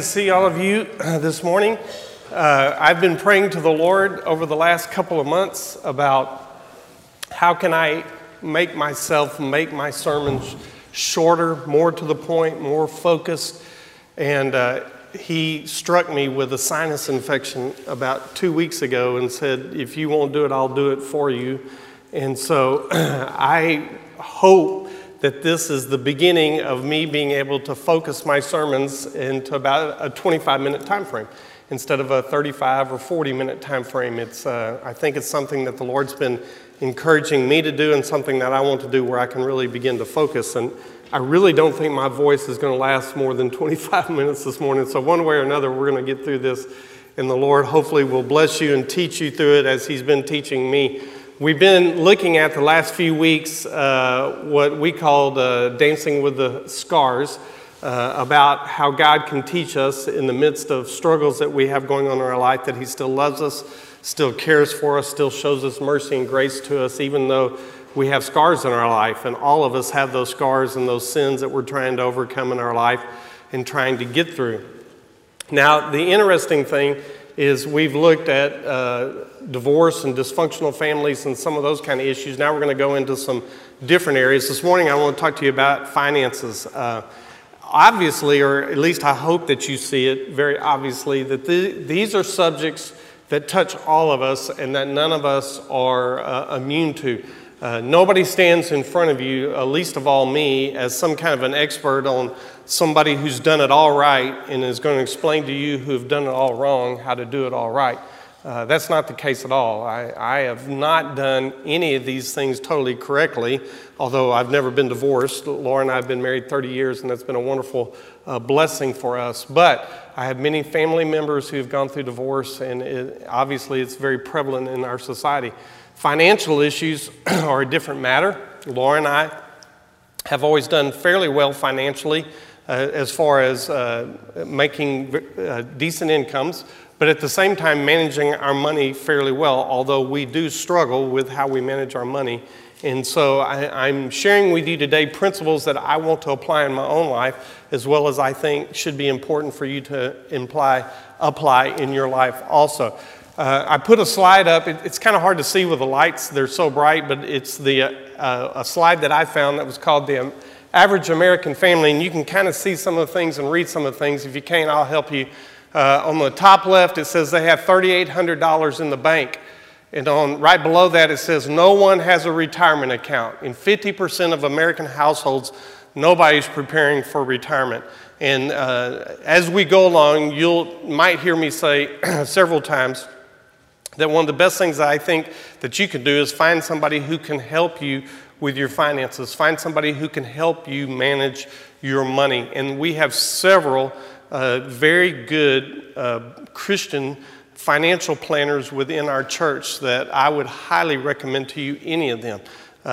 to see all of you this morning. I've been praying to the Lord over the last couple of months about how can I make my sermons shorter, more to the point, more focused. And he struck me with a sinus infection about 2 weeks ago and said, if you won't do it, I'll do it for you. And so I hope that this is the beginning of me being able to focus my sermons into about a 25-minute time frame instead of a 35 or 40-minute time frame. I think it's something that the Lord's been encouraging me to do and something that I want to do where I can really begin to focus. And I really don't think my voice is going to last more than 25 minutes this morning. So one way or another, we're going to get through this, and the Lord hopefully will bless you and teach you through it as He's been teaching me. We've been looking at the last few weeks what we called Dancing with the Scars, about how God can teach us in the midst of struggles that we have going on in our life, that He still loves us, still cares for us, still shows us mercy and grace to us, even though we have scars in our life. And all of us have those scars and those sins that we're trying to overcome in our life and trying to get through. Now, the interesting thing is we've looked at divorce and dysfunctional families and some of those kind of issues. Now we're going to go into some different areas. This morning I want to talk to you about finances. Obviously, or at least I hope that you see it very obviously, that these are subjects that touch all of us and that none of us are immune to. Nobody stands in front of you, least of all me, as some kind of an expert on somebody who's done it all right and is going to explain to you who have done it all wrong how to do it all right. That's not the case at all. I have not done any of these things totally correctly, although I've never been divorced. Laura and I have been married 30 years, and that's been a wonderful blessing for us. But I have many family members who have gone through divorce, and obviously it's very prevalent in our society. Financial issues are a different matter. Laura and I have always done fairly well financially as far as making decent incomes, but at the same time managing our money fairly well, although we do struggle with how we manage our money. And so I'm sharing with you today principles that I want to apply in my own life, as well as I think should be important for you to apply in your life also. I put a slide up. It's kind of hard to see with the lights. They're so bright, but it's a slide that I found that was called the Average American Family, and you can kind of see some of the things and read some of the things. If you can't, I'll help you. On the top left, it says they have $3,800 in the bank, and right below that, it says no one has a retirement account. In 50% of American households, nobody's preparing for retirement. And as we go along, might hear me say several times that one of the best things I think that you can do is find somebody who can help you with your finances. Find somebody who can help you manage your money. And we have several very good Christian financial planners within our church that I would highly recommend to you, any of them.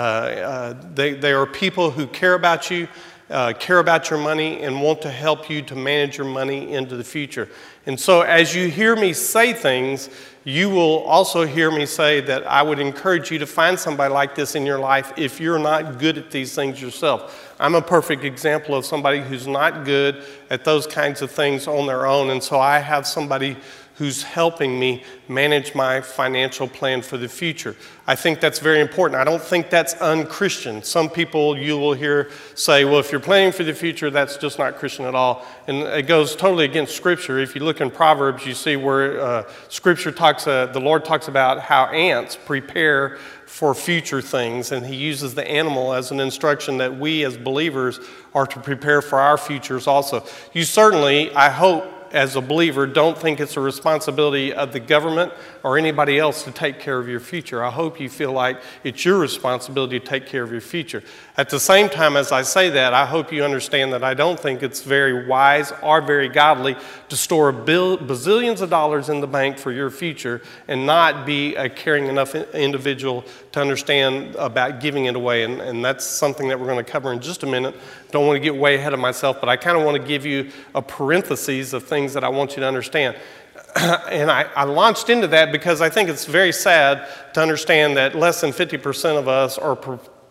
They are people who care about you, care about your money, and want to help you to manage your money into the future. And so as you hear me say things, you will also hear me say that I would encourage you to find somebody like this in your life if you're not good at these things yourself. I'm a perfect example of somebody who's not good at those kinds of things on their own, and so I have somebody who's helping me manage my financial plan for the future. I think that's very important. I don't think that's un-Christian. Some people you will hear say, well, if you're planning for the future, that's just not Christian at all. And it goes totally against Scripture. If you look in Proverbs, you see where Scripture the Lord talks about how ants prepare for future things, and He uses the animal as an instruction that we as believers are to prepare for our futures also. You certainly, I hope, as a believer, don't think it's a responsibility of the government or anybody else to take care of your future. I hope you feel like it's your responsibility to take care of your future. At the same time, as I say that, I hope you understand that I don't think it's very wise or very godly to store bazillions of dollars in the bank for your future and not be a caring enough individual to understand about giving it away. And that's something that we're going to cover in just a minute. Don't want to get way ahead of myself, but I kind of want to give you a parenthesis of things that I want you to understand. And I launched into that because I think it's very sad to understand that less than 50% of us are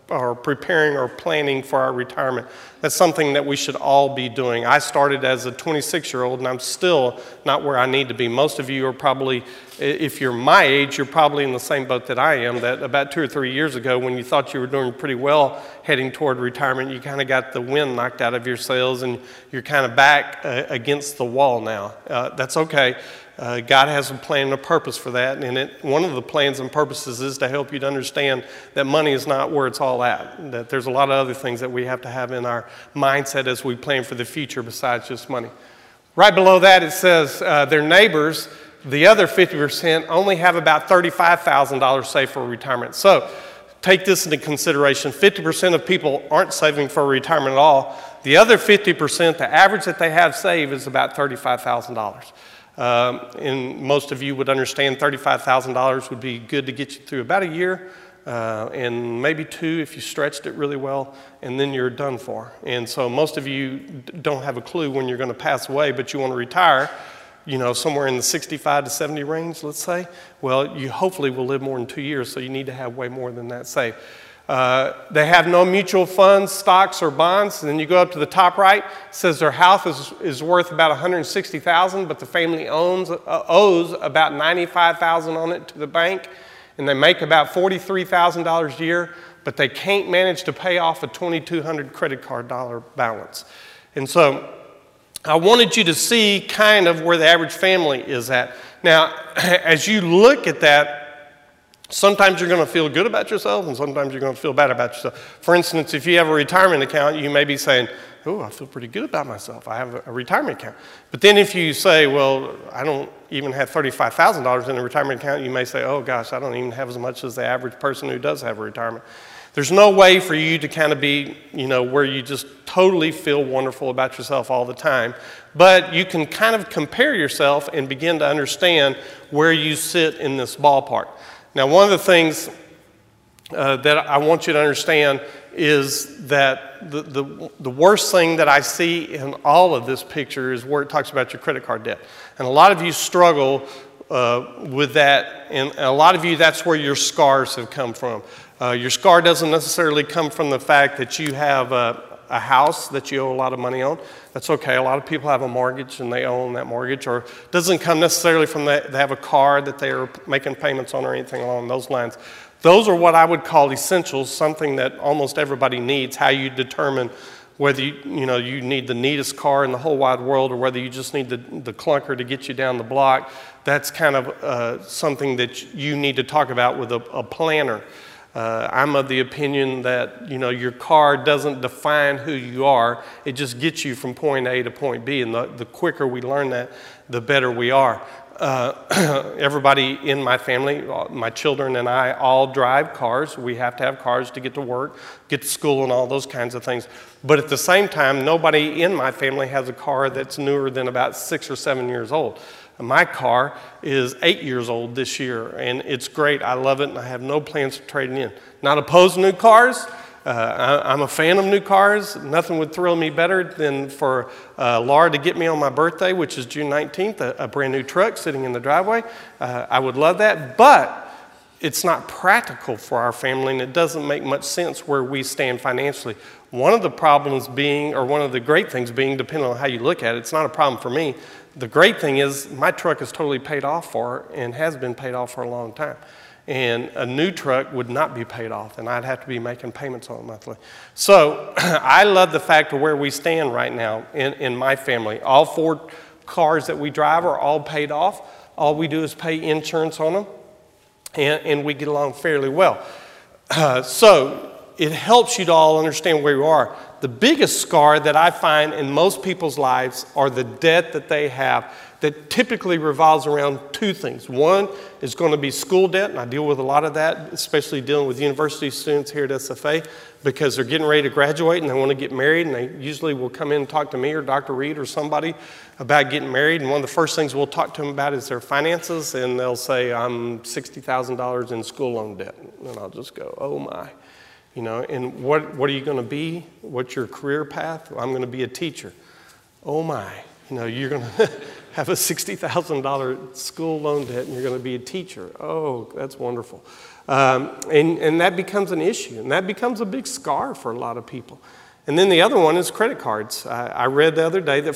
are preparing or planning for our retirement. That's something that we should all be doing. I started as a 26-year-old, and I'm still not where I need to be. Most of you are probably, if you're my age, you're probably in the same boat that I am, that about 2 or 3 years ago, when you thought you were doing pretty well heading toward retirement, you kind of got the wind knocked out of your sails, and you're kind of back against the wall now. That's okay. God has a plan and a purpose for that, and one of the plans and purposes is to help you to understand that money is not where it's all at, that there's a lot of other things that we have to have in our mindset as we plan for the future besides just money. Right below that it says their neighbors, the other 50%, only have about $35,000 saved for retirement. So take this into consideration. 50% of people aren't saving for retirement at all. The other 50%, the average that they have saved is about $35,000. And most of you would understand $35,000 would be good to get you through about a year, and maybe 2 if you stretched it really well, and then you're done for. And so most of you don't have a clue when you're going to pass away, but you want to retire, somewhere in the 65 to 70 range, let's say. Well, you hopefully will live more than 2 years, so you need to have way more than that saved. They have no mutual funds, stocks, or bonds. And then you go up to the top right, it says their house is worth about $160,000, but the family owes about $95,000 on it to the bank, and they make about $43,000 a year, but they can't manage to pay off a $2,200 credit card dollar balance. And so I wanted you to see kind of where the average family is at. Now, as you look at that, sometimes you're going to feel good about yourself, and sometimes you're going to feel bad about yourself. For instance, if you have a retirement account, you may be saying, oh, I feel pretty good about myself. I have a retirement account. But then if you say, well, I don't even have $35,000 in a retirement account, you may say, oh, gosh, I don't even have as much as the average person who does have a retirement. There's no way for you to kind of be, where you just totally feel wonderful about yourself all the time. But you can kind of compare yourself and begin to understand where you sit in this ballpark. Now, one of the things that I want you to understand is that the worst thing that I see in all of this picture is where it talks about your credit card debt. And a lot of you struggle with that, and a lot of you, that's where your scars have come from. Your scar doesn't necessarily come from the fact that you have a house that you owe a lot of money on. That's okay. A lot of people have a mortgage and they own that mortgage, or it doesn't come necessarily from that they have a car that they are making payments on or anything along those lines. Those are what I would call essentials, something that almost everybody needs, how you determine whether you need the neatest car in the whole wide world or whether you just need the clunker to get you down the block. That's kind of something that you need to talk about with a planner. I'm of the opinion that, your car doesn't define who you are. It just gets you from point A to point B. And the quicker we learn that, the better we are. Everybody in my family, my children and I, all drive cars. We have to have cars to get to work, get to school, and all those kinds of things. But at the same time, nobody in my family has a car that's newer than about 6 or 7 years old. My car is 8 years old this year, and it's great. I love it, and I have no plans to trade it in. Not opposed to new cars. I'm a fan of new cars. Nothing would thrill me better than for Laura to get me on my birthday, which is June 19th, a brand new truck sitting in the driveway. I would love that, but it's not practical for our family, and it doesn't make much sense where we stand financially. One of the problems being, or one of the great things being, depending on how you look at it, it's not a problem for me. The great thing is my truck is totally paid off for and has been paid off for a long time. And a new truck would not be paid off, and I'd have to be making payments on it monthly. So I love the fact of where we stand right now in my family. All 4 cars that we drive are all paid off. All we do is pay insurance on them, and we get along fairly well. So it helps you to all understand where you are. The biggest scar that I find in most people's lives are the debt that they have that typically revolves around 2 things. One is going to be school debt, and I deal with a lot of that, especially dealing with university students here at SFA, because they're getting ready to graduate and they want to get married, and they usually will come in and talk to me or Dr. Reed or somebody about getting married, and one of the first things we'll talk to them about is their finances, and they'll say, I'm $60,000 in school loan debt. And I'll just go, oh my. And what are you going to be? What's your career path? Well, I'm going to be a teacher. Oh my. You're going to have a $60,000 school loan debt and you're going to be a teacher. Oh, that's wonderful. And that becomes an issue, and that becomes a big scar for a lot of people. And then the other one is credit cards. I read the other day that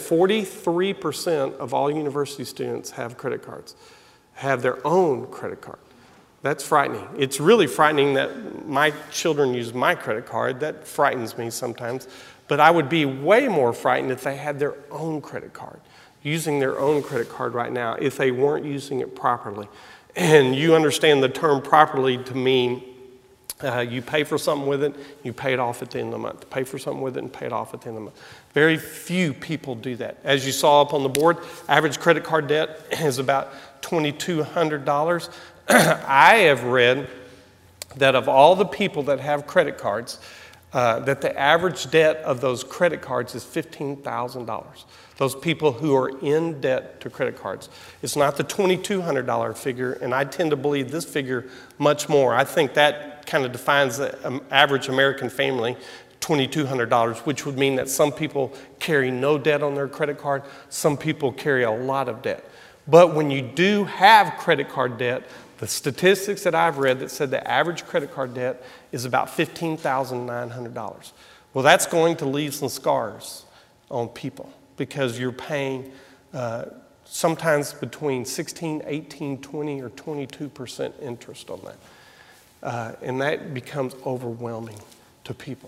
43% of all university students have credit cards, have their own credit card. That's frightening. It's really frightening that my children use my credit card. That frightens me sometimes. But I would be way more frightened if they had their own credit card, using their own credit card right now, if they weren't using it properly. And you understand the term properly to mean you pay for something with it, you pay it off at the end of the month. Pay for something with it and pay it off at the end of the month. Very few people do that. As you saw up on the board, average credit card debt is about $2,200. I have read that of all the people that have credit cards, that the average debt of those credit cards is $15,000. Those people who are in debt to credit cards. It's not the $2,200 figure, and I tend to believe this figure much more. I think that kind of defines the average American family, $2,200, which would mean that some people carry no debt on their credit card, some people carry a lot of debt. But when you do have credit card debt, the statistics that I've read that said the average credit card debt is about $15,900. Well, that's going to leave some scars on people because you're paying sometimes between 16, 18, 20, or 22% interest on that. And that becomes overwhelming to people.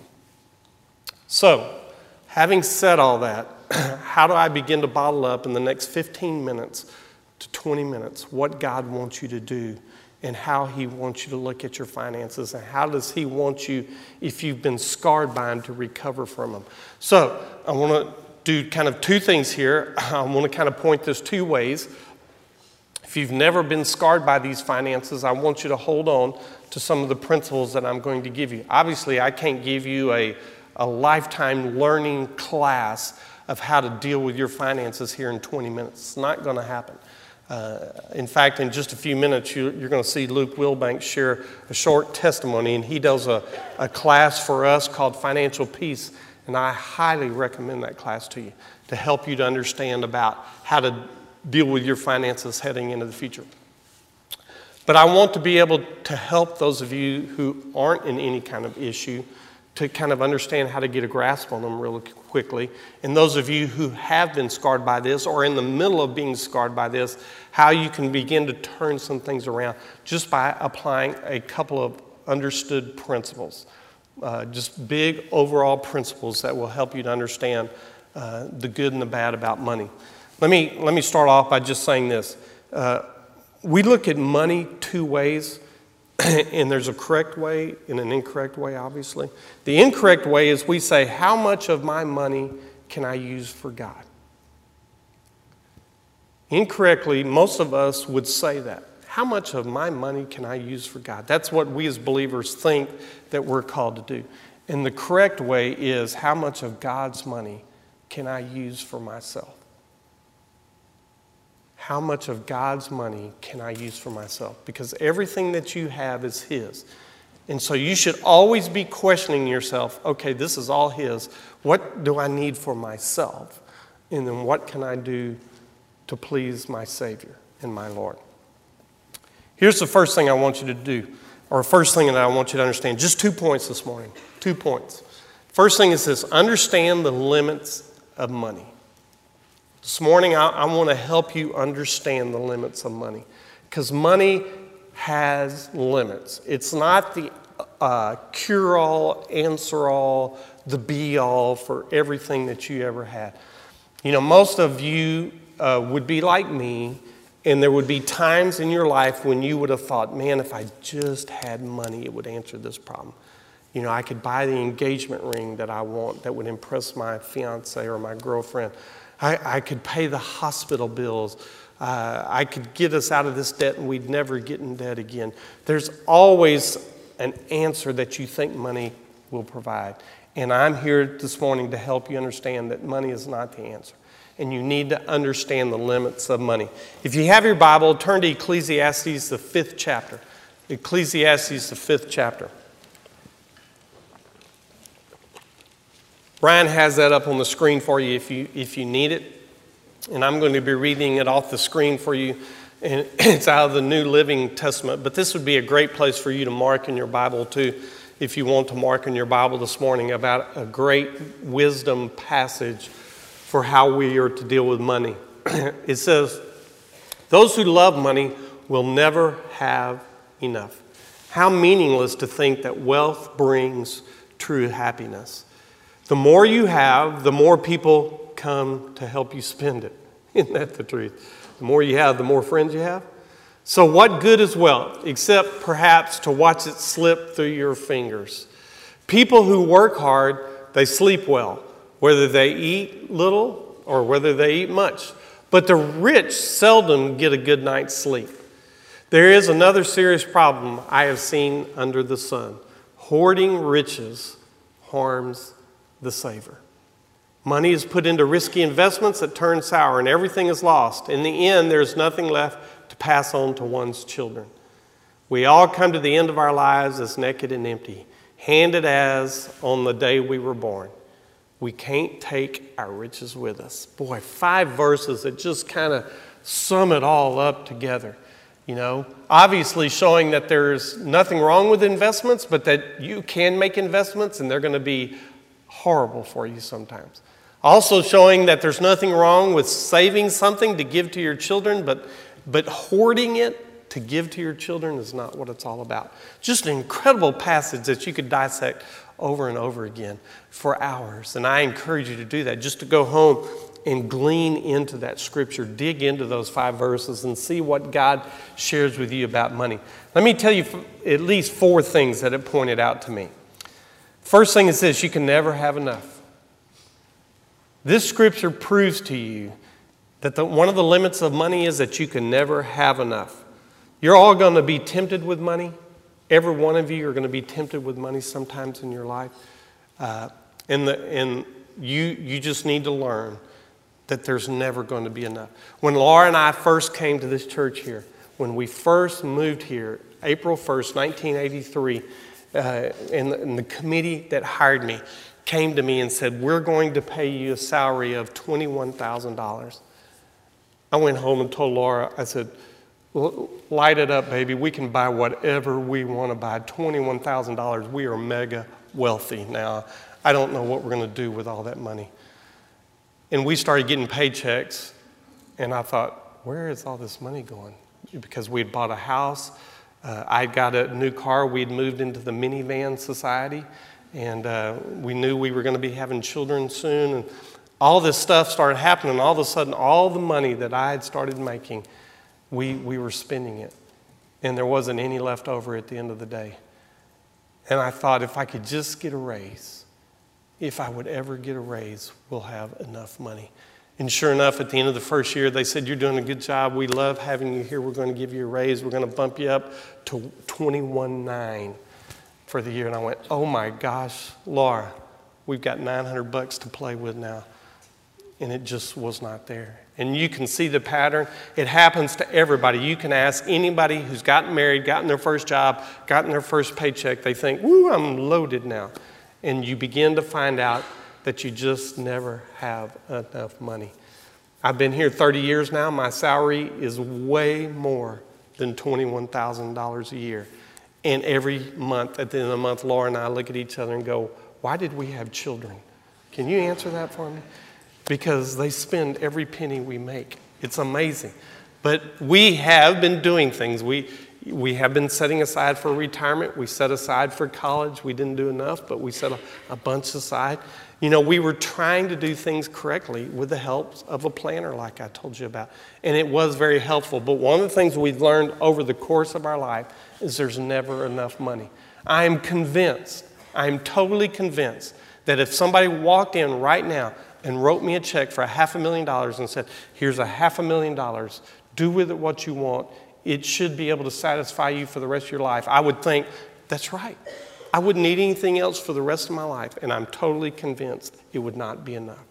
So, having said all that, how do I begin to bottle up in the next 15 minutes to 20 minutes what God wants you to do and how He wants you to look at your finances and how does He want you, if you've been scarred by them, to recover from them? So I want to do kind of two things here. I want to kind of point this two ways. If you've never been scarred by these finances, I want you to hold on to some of the principles that I'm going to give you. Obviously, I can't give you a lifetime learning class of how to deal with your finances here in 20 minutes. It's not going to happen. In fact, in just a few minutes, you're going to see Luke Wilbanks share a short testimony, and he does a class for us called Financial Peace, and I highly recommend that class to you to help you to understand about how to deal with your finances heading into the future. But I want to be able to help those of you who aren't in any kind of issue to kind of understand how to get a grasp on them really quickly. And those of you who have been scarred by this or in the middle of being scarred by this, how you can begin to turn some things around just by applying a couple of understood principles. Just big overall principles that will help you to understand the good and the bad about money. Let me start off by just saying this. We look at money two ways. And there's a correct way and an incorrect way, obviously. The incorrect way is we say, how much of my money can I use for God? Incorrectly, most of us would say that. How much of my money can I use for God? That's what we as believers think that we're called to do. And the correct way is, how much of God's money can I use for myself? How much of God's money can I use for myself? Because everything that you have is His. And so you should always be questioning yourself, okay, this is all His. What do I need for myself? And then what can I do to please my Savior and my Lord? Here's the first thing I want you to do, or first thing that I want you to understand. Just 2 points this morning. 2 points. First thing is this: understand the limits of money. This morning, I want to help you understand the limits of money, because money has limits. It's not the cure-all, answer-all, the be-all for everything that you ever had. You know, most of you would be like me, and there would be times in your life when you would have thought, man, if I just had money, it would answer this problem. You know, I could buy the engagement ring that I want that would impress my fiance or my girlfriend. I could pay the hospital bills. I could get us out of this debt and we'd never get in debt again. There's always an answer that you think money will provide. And I'm here this morning to help you understand that money is not the answer. And you need to understand the limits of money. If you have your Bible, turn to Ecclesiastes, the 5th chapter. Ecclesiastes, the 5th chapter. Ryan has that up on the screen for you if you need it. And I'm going to be reading it off the screen for you. And it's out of the New Living Testament. But this would be a great place for you to mark in your Bible too, if you want to mark in your Bible this morning, about a great wisdom passage for how we are to deal with money. It says, "Those who love money will never have enough. How meaningless to think that wealth brings true happiness. The more you have, the more people come to help you spend it." Isn't that the truth? The more you have, the more friends you have. "So what good is wealth, except perhaps to watch it slip through your fingers? People who work hard, they sleep well, whether they eat little or whether they eat much. But the rich seldom get a good night's sleep. There is another serious problem I have seen under the sun. Hoarding riches harms the saver. Money is put into risky investments that turn sour, and everything is lost. In the end, there's nothing left to pass on to one's children. We all come to the end of our lives as naked and empty, handed as on the day we were born. We can't take our riches with us." Boy, 5 verses that just kind of sum it all up together. You know, obviously showing that there's nothing wrong with investments, but that you can make investments and they're going to be horrible for you sometimes. Also showing that there's nothing wrong with saving something to give to your children, but hoarding it to give to your children is not what it's all about. Just an incredible passage that you could dissect over and over again for hours. And I encourage you to do that, just to go home and glean into that scripture, dig into those 5 verses and see what God shares with you about money. Let me tell you at least 4 things that it pointed out to me. First thing is this: you can never have enough. This scripture proves to you that one of the limits of money is that you can never have enough. You're all going to be tempted with money. Every one of you are going to be tempted with money sometimes in your life. And you just need to learn that there's never going to be enough. When Laura and I first came to this church here, when we first moved here, April 1st, 1983, and the committee that hired me came to me and said, "We're going to pay you a salary of $21,000. I went home and told Laura, I said, "Light it up, baby. We can buy whatever we want to buy. $21,000. We are mega wealthy now. I don't know what we're going to do with all that money." And we started getting paychecks, and I thought, where is all this money going? Because we had bought a house. I'd got a new car. We'd moved into the minivan society, and we knew we were going to be having children soon. And all this stuff started happening. All of a sudden, all the money that I had started making, we were spending it. And there wasn't any left over at the end of the day. And I thought, if I could just get a raise, if I would ever get a raise, we'll have enough money. And sure enough, at the end of the first year, they said, "You're doing a good job. We love having you here. We're going to give you a raise. We're going to bump you up to $21,900 for the year." And I went, "Oh my gosh, Laura, we've got $900 to play with now." And it just was not there. And you can see the pattern. It happens to everybody. You can ask anybody who's gotten married, gotten their first job, gotten their first paycheck. They think, "Woo, I'm loaded now." And you begin to find out that you just never have enough money. I've been here 30 years now. My salary is way more than $21,000 a year. And every month, at the end of the month, Laura and I look at each other and go, "Why did we have children?" Can you answer that for me? Because they spend every penny we make. It's amazing. But we have been doing things. We have been setting aside for retirement. We set aside for college. We didn't do enough, but we set a bunch aside. You know, we were trying to do things correctly with the help of a planner like I told you about. And it was very helpful. But one of the things we've learned over the course of our life is there's never enough money. I am totally convinced that if somebody walked in right now and wrote me a check for $500,000 and said, "Here's $500,000, do with it what you want, it should be able to satisfy you for the rest of your life," I would think, that's right. I wouldn't need anything else for the rest of my life, and I'm totally convinced it would not be enough.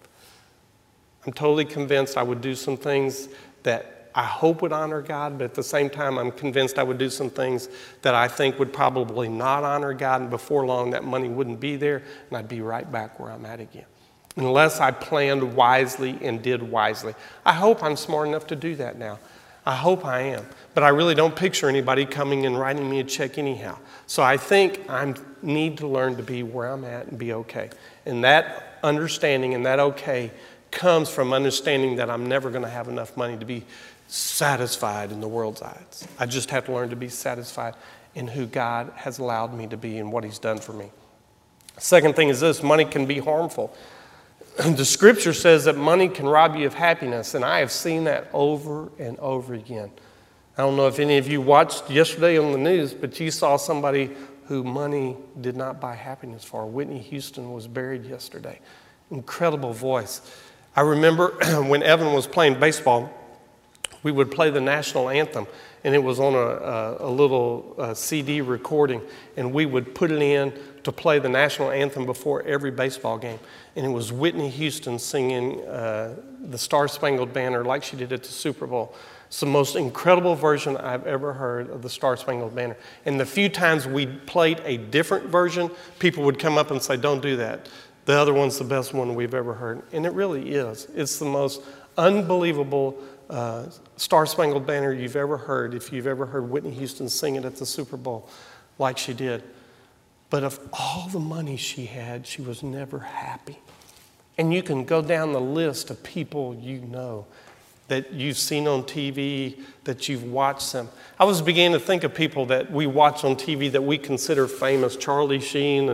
I'm totally convinced I would do some things that I hope would honor God, but at the same time, I'm convinced I would do some things that I think would probably not honor God, and before long, that money wouldn't be there, and I'd be right back where I'm at again. unless I planned wisely and did wisely. I hope I'm smart enough to do that now. I hope I am. But I really don't picture anybody coming and writing me a check anyhow. So I think I need to learn to be where I'm at and be okay. And that understanding and that okay comes from understanding that I'm never going to have enough money to be satisfied in the world's eyes. I just have to learn to be satisfied in who God has allowed me to be and what He's done for me. Second thing is this: money can be harmful. The scripture says that money can rob you of happiness, and I have seen that over and over again. I don't know if any of you watched yesterday on the news, but you saw somebody who money did not buy happiness for. Whitney Houston was buried yesterday. Incredible voice. I remember when Evan was playing baseball, we would play the national anthem, and it was on a little CD recording, and we would put it in to play the national anthem before every baseball game. And it was Whitney Houston singing the Star-Spangled Banner like she did at the Super Bowl. It's the most incredible version I've ever heard of the Star-Spangled Banner. And the few times we played a different version, people would come up and say, "Don't do that. The other one's the best one we've ever heard." And it really is. It's the most unbelievable Star-Spangled Banner you've ever heard, if you've ever heard Whitney Houston sing it at the Super Bowl like she did. But of all the money she had, she was never happy. And you can go down the list of people you know that you've seen on TV, that you've watched them. I was beginning to think of people that we watch on TV that we consider famous: Charlie Sheen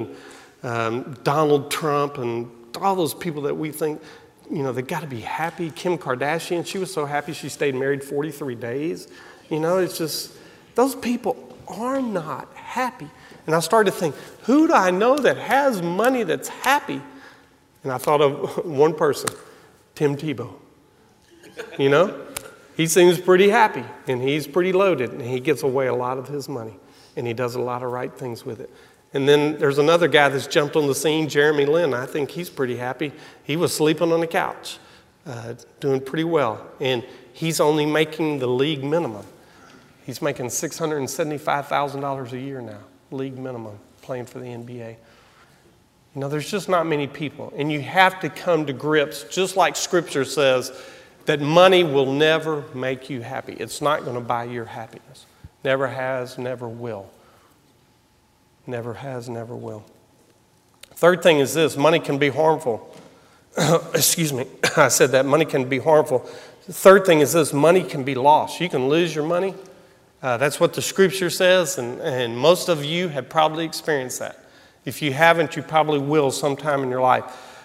and Donald Trump and all those people that we think, you know, they got to be happy. Kim Kardashian, she was so happy she stayed married 43 days. You know, it's just, those people are not happy. And I started to think, who do I know that has money that's happy? And I thought of one person, Tim Tebow. You know, he seems pretty happy, and he's pretty loaded, and he gives away a lot of his money, and he does a lot of right things with it. And then there's another guy that's jumped on the scene, Jeremy Lin. I think he's pretty happy. He was sleeping on the couch, doing pretty well, and he's only making the league minimum. He's making $675,000 a year now, league minimum, playing for the NBA. You know, there's just not many people, and you have to come to grips, just like Scripture says, that money will never make you happy. It's not going to buy your happiness. Never has, never will. Never has, never will. Third thing is this: money can be harmful. Excuse me, I said that. Money can be harmful. The third thing is this: money can be lost. You can lose your money. That's what the Scripture says, and most of you have probably experienced that. If you haven't, you probably will sometime in your life.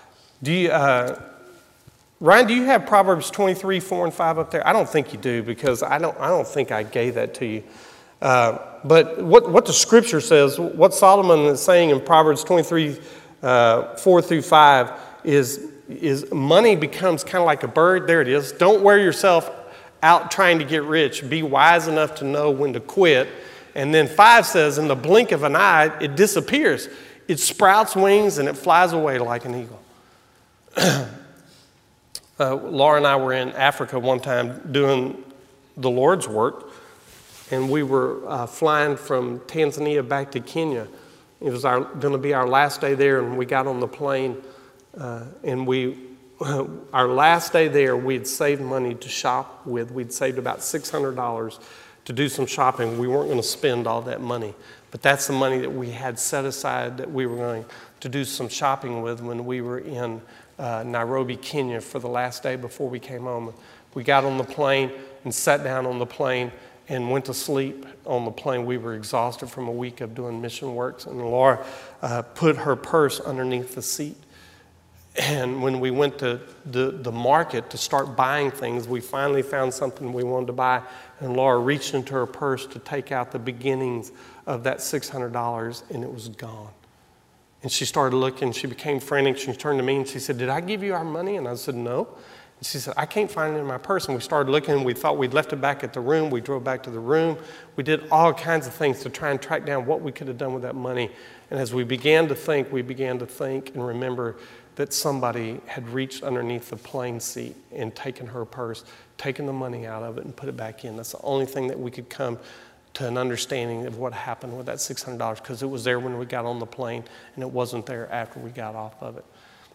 Ryan, do you have Proverbs 23, 4 and 5 up there? I don't think you do, because I don't think I gave that to you. But what the Scripture says, what Solomon is saying in Proverbs 23, 4 through 5 is money becomes kind of like a bird. There it is. Don't wear yourself out trying to get rich. Be wise enough to know when to quit. And then 5 says, in the blink of an eye, it disappears. It sprouts wings and it flies away like an eagle. Laura and I were in Africa one time doing the Lord's work, and we were flying from Tanzania back to Kenya. It was going to be our last day there, and we got on the plane, our last day there, we had saved money to shop with. We'd saved about $600 to do some shopping. We weren't going to spend all that money, but that's the money that we had set aside that we were going to do some shopping with when we were in Nairobi, Kenya, for the last day before we came home. We got on the plane and sat down on the plane and went to sleep on the plane. We were exhausted from a week of doing mission works, and Laura put her purse underneath the seat. And when we went to the market to start buying things, we finally found something we wanted to buy, and Laura reached into her purse to take out the beginnings of that $600, and it was gone. And she started looking. She became frantic. She turned to me and she said, "Did I give you our money?" And I said, "No." And she said, "I can't find it in my purse." And we started looking. We thought we'd left it back at the room. We drove back to the room. We did all kinds of things to try and track down what we could have done with that money. And as we began to think and remember that somebody had reached underneath the plane seat and taken her purse, taken the money out of it and put it back in. That's the only thing that we could come to an understanding of what happened with that $600, because it was there when we got on the plane and it wasn't there after we got off of it.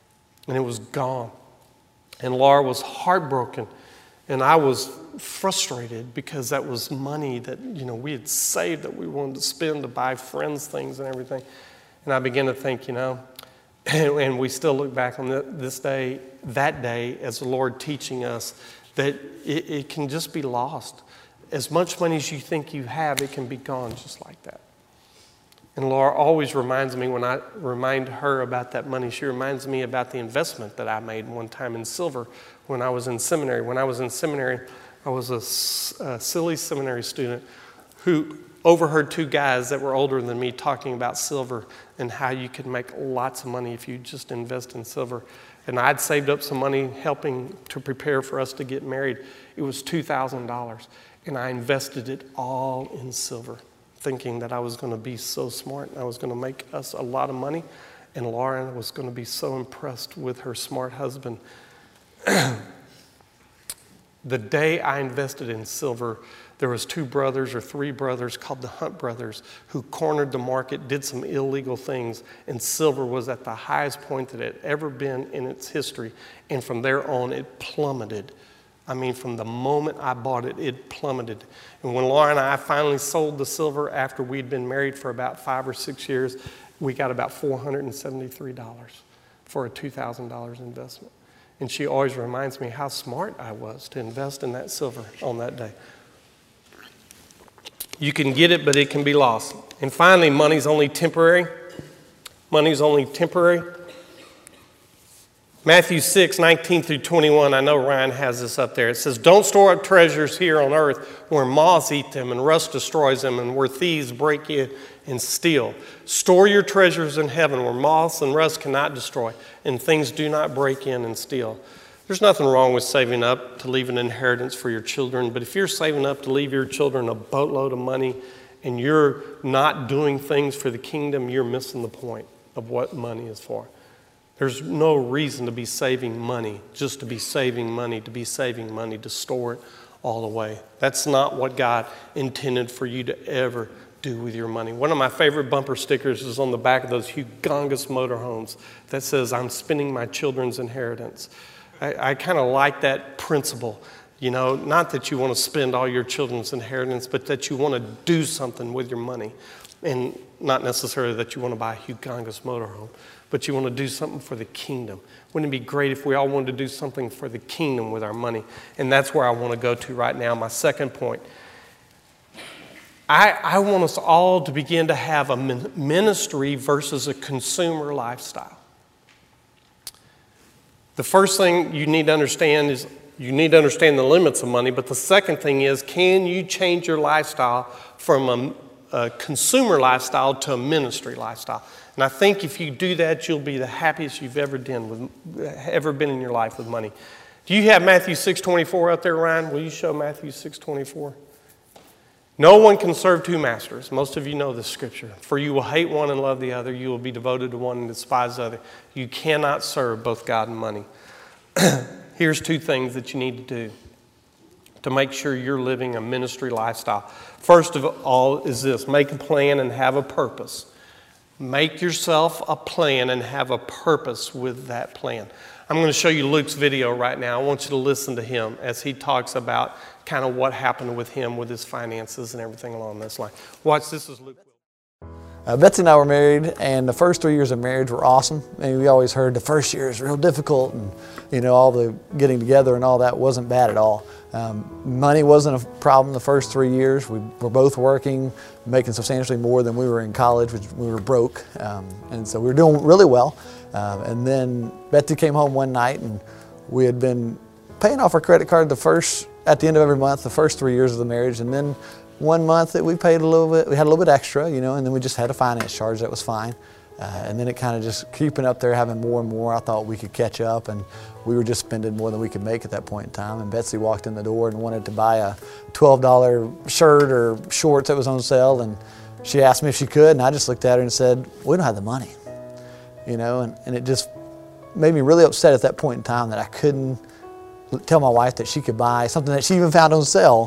and it was gone. And Laura was heartbroken, and I was frustrated because that was money that, we had saved that we wanted to spend to buy friends things and everything. And I began to think, and we still look back on that day, as the Lord teaching us that it can just be lost. As much money as you think you have, it can be gone just like that. And Laura always reminds me, when I remind her about that money, she reminds me about the investment that I made one time in silver when I was in seminary. When I was in seminary, I was a silly seminary student who overheard two guys that were older than me talking about silver and how you could make lots of money if you just invest in silver. And I'd saved up some money helping to prepare for us to get married. It was $2,000, and I invested it all in silver, thinking that I was going to be so smart and I was going to make us a lot of money, and Lauren was going to be so impressed with her smart husband. The day I invested in silver, there was two brothers or three brothers called the Hunt brothers who cornered the market, did some illegal things, and silver was at the highest point that it had ever been in its history. And from there on, it plummeted. I mean, from the moment I bought it, it plummeted. And when Laura and I finally sold the silver after we'd been married for about 5 or 6 years, we got about $473 for a $2,000 investment. And she always reminds me how smart I was to invest in that silver on that day. You can get it, but it can be lost. And finally, money's only temporary. Money's only temporary. Matthew 6:19 through 21, I know Ryan has this up there. It says, "Don't store up treasures here on earth where moths eat them and rust destroys them and where thieves break in and steal. Store your treasures in heaven where moths and rust cannot destroy and things do not break in and steal." There's nothing wrong with saving up to leave an inheritance for your children, but if you're saving up to leave your children a boatload of money and you're not doing things for the kingdom, you're missing the point of what money is for. There's no reason to be saving money, just to be saving money, to store it all away. That's not what God intended for you to ever do with your money. One of my favorite bumper stickers is on the back of those humongous motorhomes that says, "I'm spending my children's inheritance." I kind of like that principle. Not that you want to spend all your children's inheritance, but that you want to do something with your money. And not necessarily that you want to buy a humongous motorhome, but you want to do something for the kingdom. Wouldn't it be great if we all wanted to do something for the kingdom with our money? And that's where I want to go to right now. My second point. I want us all to begin to have a ministry versus a consumer lifestyle. The first thing you need to understand is you need to understand the limits of money, but the second thing is, can you change your lifestyle from a consumer lifestyle to a ministry lifestyle? And I think if you do that, you'll be the happiest you've ever been in your life with money. Do you have Matthew 6:24 up there, Ryan? Will you show Matthew 6:24? No one can serve two masters. Most of you know this scripture. For you will hate one and love the other. You will be devoted to one and despise the other. You cannot serve both God and money. Here's two things that you need to do to make sure you're living a ministry lifestyle. First of all is this: make a plan and have a purpose. Make yourself a plan and have a purpose with that plan. I'm going to show you Luke's video right now. I want you to listen to him as he talks about kind of what happened with him with his finances and everything along this line. Watch, this is Luke. Betsy and I were married, and the first 3 years of marriage were awesome. And we always heard the first year is real difficult, and all the getting together and all that wasn't bad at all. Money wasn't a problem the first 3 years. We were both working, making substantially more than we were in college, which we were broke, and so we were doing really well. And then Betsy came home one night, and we had been paying off our credit card at the end of every month, the first 3 years of the marriage, and then one month that we paid a little bit, we had a little bit extra, and then we just had a finance charge that was fine. And then it kind of just keeping up there, having more and more. I thought we could catch up, and we were just spending more than we could make at that point in time. And Betsy walked in the door and wanted to buy a $12 shirt or shorts that was on sale, and she asked me if she could, and I just looked at her and said, "We don't have the money." And it just made me really upset at that point in time that I couldn't tell my wife that she could buy something that she even found on sale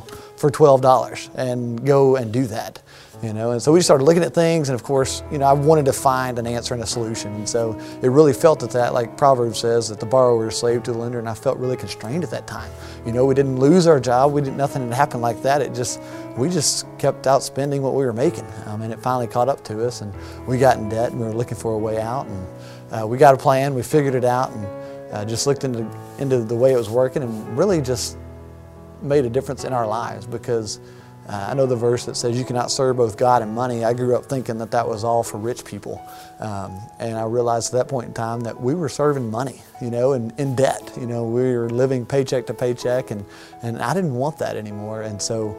for $12 and go and do that. And so we started looking at things, and of course, I wanted to find an answer and a solution. And so it really felt that, like Proverbs says, that the borrower is slave to the lender, and I felt really constrained at that time. We didn't lose our job. Nothing had happened like that. We just kept out spending what we were making. And it finally caught up to us, and we got in debt, and we were looking for a way out. And we got a plan, we figured it out, and just looked into the way it was working, and really just made a difference in our lives, because I know the verse that says you cannot serve both God and money. I grew up thinking that was all for rich people. And I realized at that point in time that we were serving money, in debt. We were living paycheck to paycheck, and I didn't want that anymore. And so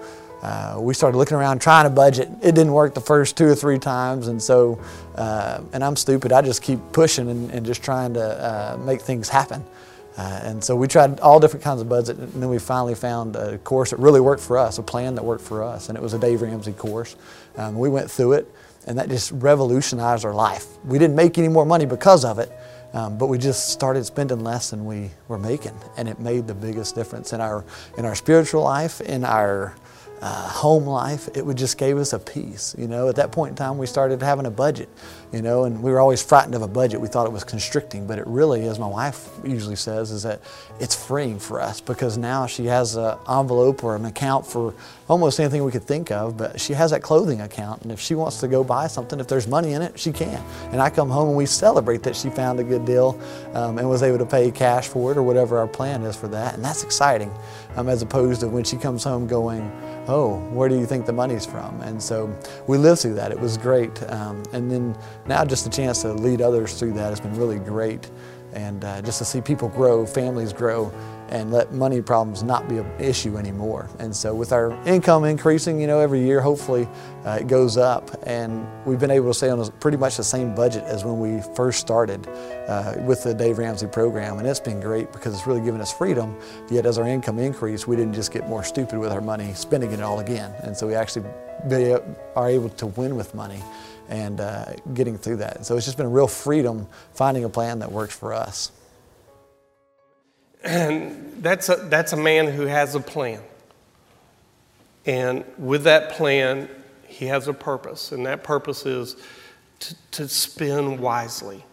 we started looking around trying to budget. It didn't work the first 2 or 3 times. And so, and I'm stupid, I just keep pushing and just trying to make things happen. And so we tried all different kinds of budget, and then we finally found a course that really worked for us, a plan that worked for us, and it was a Dave Ramsey course. We went through it, and that just revolutionized our life. We didn't make any more money because of it, but we just started spending less than we were making, and it made the biggest difference in our spiritual life, in our home life. It just gave us a peace. At that point in time, we started having a budget, and we were always frightened of a budget. We thought it was constricting, but it really, as my wife usually says, is that it's freeing for us, because now she has an envelope or an account for almost anything we could think of, but she has that clothing account, and if she wants to go buy something, if there's money in it, she can. And I come home and we celebrate that she found a good deal and was able to pay cash for it, or whatever our plan is for that, and that's exciting, as opposed to when she comes home going, oh, where do you think the money's from? And so we lived through that. It was great. And then now just the chance to lead others through that has been really great. And just to see people grow, families grow, and let money problems not be an issue anymore. And so with our income increasing, every year, hopefully it goes up. And we've been able to stay on pretty much the same budget as when we first started with the Dave Ramsey program. And it's been great because it's really given us freedom. Yet as our income increased, we didn't just get more stupid with our money, spending it all again. And so we actually are able to win with money and getting through that. And so it's just been a real freedom finding a plan that works for us. And that's a man who has a plan. And with that plan, he has a purpose. And that purpose is to spend wisely.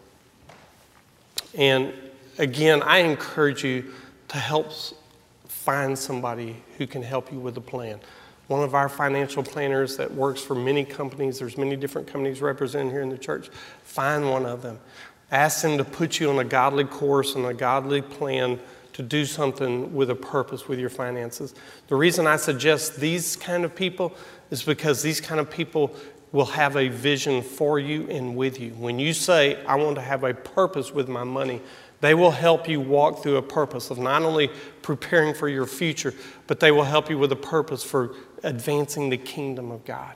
And again, I encourage you to help find somebody who can help you with a plan. One of our financial planners that works for many companies, there's many different companies represented here in the church, find one of them. Ask them to put you on a godly course and a godly plan to do something with a purpose with your finances. The reason I suggest these kind of people is because these kind of people will have a vision for you and with you. When you say, I want to have a purpose with my money, they will help you walk through a purpose of not only preparing for your future, but they will help you with a purpose for advancing the kingdom of God.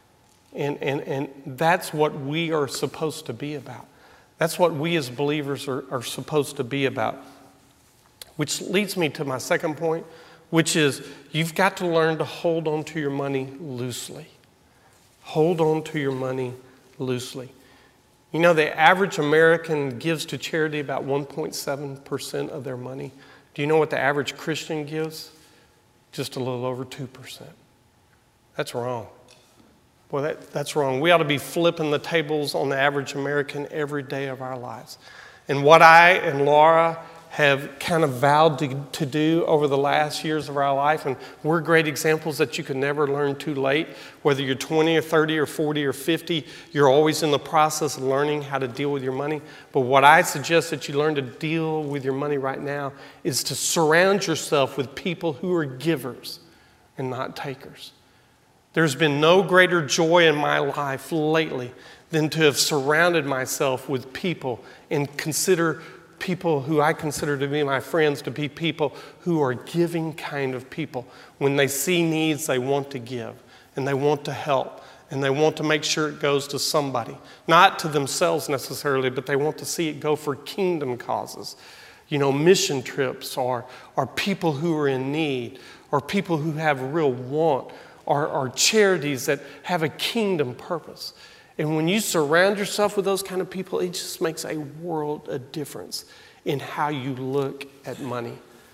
And that's what we are supposed to be about. That's what we as believers are supposed to be about. Which leads me to my second point, which is you've got to learn to hold on to your money loosely. Hold on to your money loosely. The average American gives to charity about 1.7% of their money. Do you know what the average Christian gives? Just a little over 2%. That's wrong. Boy, that's wrong. We ought to be flipping the tables on the average American every day of our lives. And what I and Laura have kind of vowed to do over the last years of our life, and we're great examples that you can never learn too late. Whether you're 20 or 30 or 40 or 50, you're always in the process of learning how to deal with your money. But what I suggest that you learn to deal with your money right now is to surround yourself with people who are givers and not takers. There's been no greater joy in my life lately than to have surrounded myself with people and consider people who I consider to be my friends to be people who are giving kind of people. When they see needs, they want to give, and they want to help, and they want to make sure it goes to somebody. Not to themselves necessarily, but they want to see it go for kingdom causes. Mission trips, or people who are in need, or people who have real want, or charities that have a kingdom purpose. And when you surround yourself with those kind of people, it just makes a world of difference in how you look at money.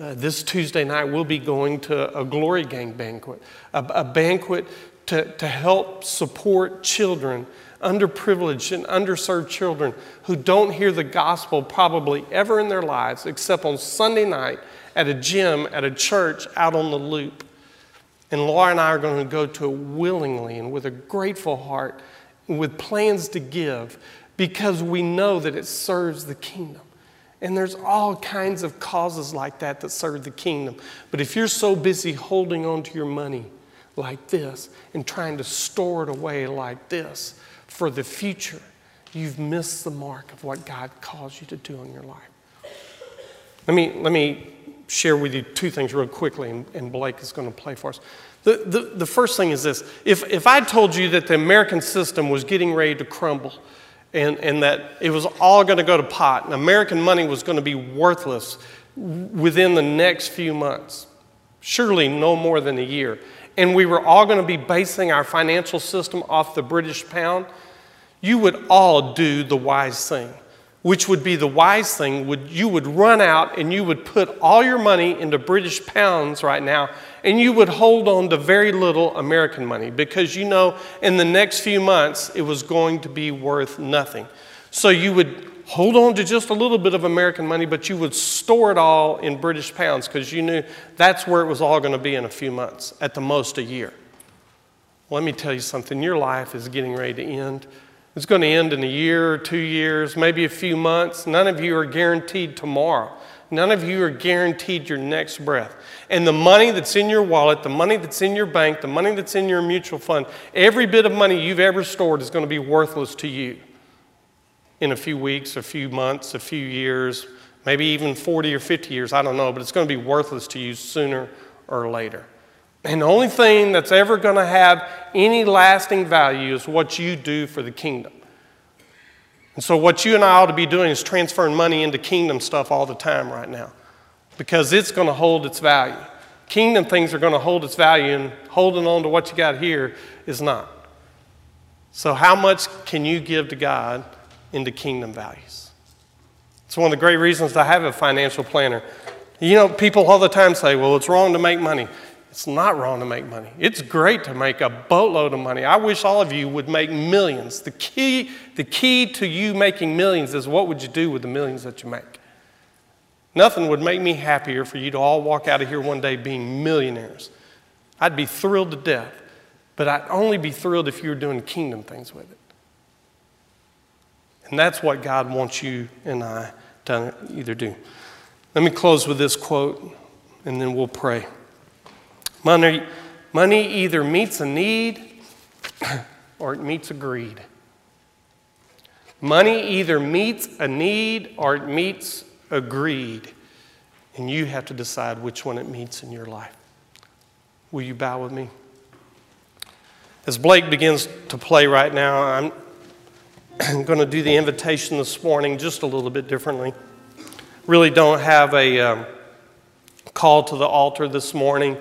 This Tuesday night, we'll be going to a Glory Gang banquet, a banquet to help support children, underprivileged and underserved children who don't hear the gospel probably ever in their lives except on Sunday night at a gym, at a church out on the loop. And Laura and I are going to go to it willingly and with a grateful heart and with plans to give because we know that it serves the kingdom. And there's all kinds of causes like that serve the kingdom. But if you're so busy holding on to your money like this and trying to store it away like this for the future, you've missed the mark of what God calls you to do in your life. Let me share with you two things real quickly, and Blake is going to play for us. The first thing is this. If I told you that the American system was getting ready to crumble and that it was all going to go to pot and American money was going to be worthless within the next few months, surely no more than a year, and we were all going to be basing our financial system off the British pound, you would all do the wise thing. Which would be the wise thing, you would run out and you would put all your money into British pounds right now, and you would hold on to very little American money because you know in the next few months it was going to be worth nothing. So you would hold on to just a little bit of American money, but you would store it all in British pounds because you knew that's where it was all going to be in a few months, at the most a year. Let me tell you something, your life is getting ready to end. It's going to end in a year or 2 years, maybe a few months. None of you are guaranteed tomorrow. None of you are guaranteed your next breath. And the money that's in your wallet, the money that's in your bank, the money that's in your mutual fund, every bit of money you've ever stored is going to be worthless to you in a few weeks, a few months, a few years, maybe even 40 or 50 years, I don't know, but it's going to be worthless to you sooner or later. And the only thing that's ever going to have any lasting value is what you do for the kingdom. And so what you and I ought to be doing is transferring money into kingdom stuff all the time right now because it's going to hold its value. Kingdom things are going to hold its value, and holding on to what you got here is not. So how much can you give to God into kingdom values? It's one of the great reasons to have a financial planner. You know, people all the time say, well, it's wrong to make money. It's not wrong to make money. It's great to make a boatload of money. I wish all of you would make millions. The key to you making millions is what would you do with the millions that you make? Nothing would make me happier for you to all walk out of here one day being millionaires. I'd be thrilled to death, but I'd only be thrilled if you were doing kingdom things with it. And that's what God wants you and I to either do. Let me close with this quote, and then we'll pray. Money either meets a need or it meets a greed. Money either meets a need or it meets a greed. And you have to decide which one it meets in your life. Will you bow with me? As Blake begins to play right now, I'm going to do the invitation this morning just a little bit differently. Really don't have a call to the altar this morning.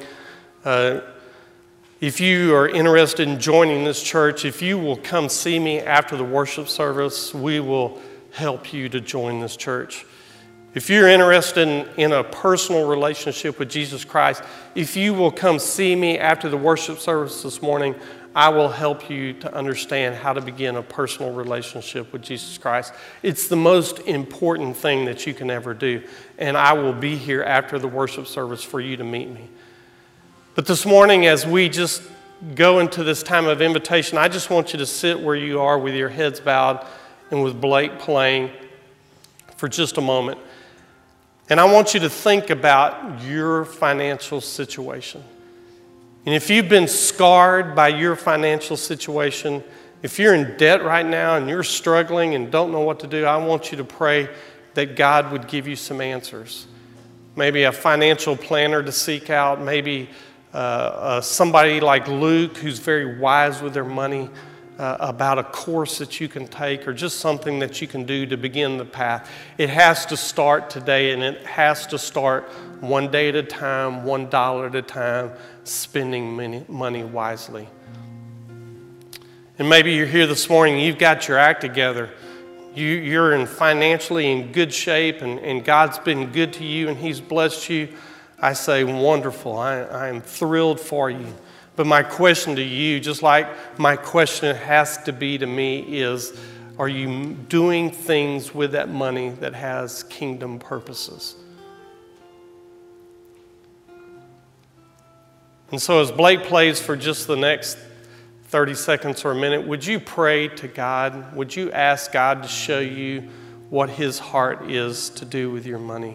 If you are interested in joining this church, if you will come see me after the worship service, we will help you to join this church. If you're interested in a personal relationship with Jesus Christ, if you will come see me after the worship service this morning, I will help you to understand how to begin a personal relationship with Jesus Christ. It's the most important thing that you can ever do, and I will be here after the worship service for you to meet me. But this morning, as we just go into this time of invitation, I just want you to sit where you are with your heads bowed and with Blake playing for just a moment. And I want you to think about your financial situation. And if you've been scarred by your financial situation, if you're in debt right now and you're struggling and don't know what to do, I want you to pray that God would give you some answers. Maybe a financial planner to seek out, maybe somebody like Luke who's very wise with their money, about a course that you can take or just something that you can do to begin the path. It has to start today, and it has to start one day at a time, $1 at a time, spending money wisely. And maybe you're here this morning, you've got your act together. You're financially in good shape, and God's been good to you and He's blessed you. I say, wonderful. I am thrilled for you. But my question to you, just like my question has to be to me, is, are you doing things with that money that has kingdom purposes? And so as Blake plays for just the next 30 seconds or a minute, would you pray to God? Would you ask God to show you what his heart is to do with your money?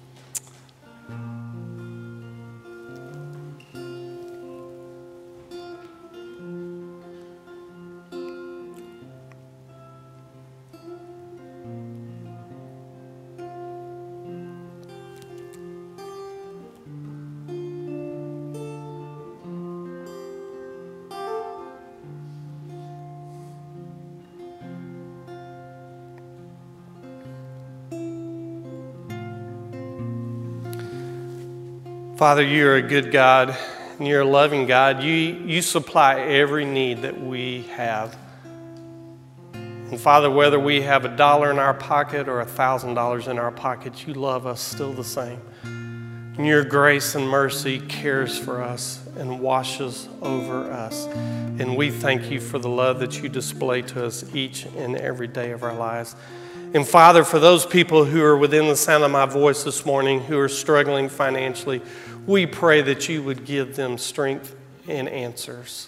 Father, you're a good God, and you're a loving God. You supply every need that we have. And Father, whether we have $1 in our pocket or $1,000 in our pocket, you love us still the same. And your grace and mercy cares for us and washes over us. And we thank you for the love that you display to us each and every day of our lives. And Father, for those people who are within the sound of my voice this morning, who are struggling financially, we pray that you would give them strength and answers.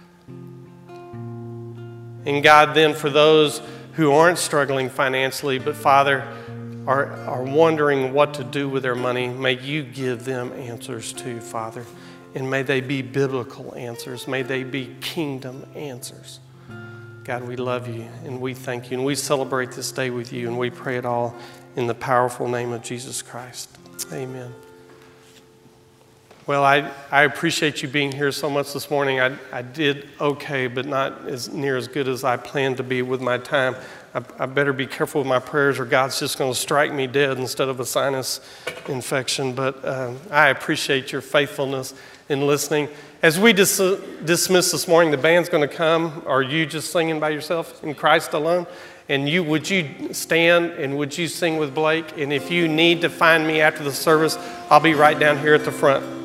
And God, then for those who aren't struggling financially, but Father, are wondering what to do with their money, may you give them answers too, Father. And may they be biblical answers. May they be kingdom answers. God, we love you and we thank you and we celebrate this day with you, and we pray it all in the powerful name of Jesus Christ. Amen. Well, I appreciate you being here so much this morning. I did okay, but not as near as good as I planned to be with my time. I better be careful with my prayers or God's just going to strike me dead instead of a sinus infection. But I appreciate your faithfulness in listening. As we dismiss this morning, the band's going to come. Are you just singing by yourself in Christ alone? And would you stand and would you sing with Blake? And if you need to find me after the service, I'll be right down here at the front.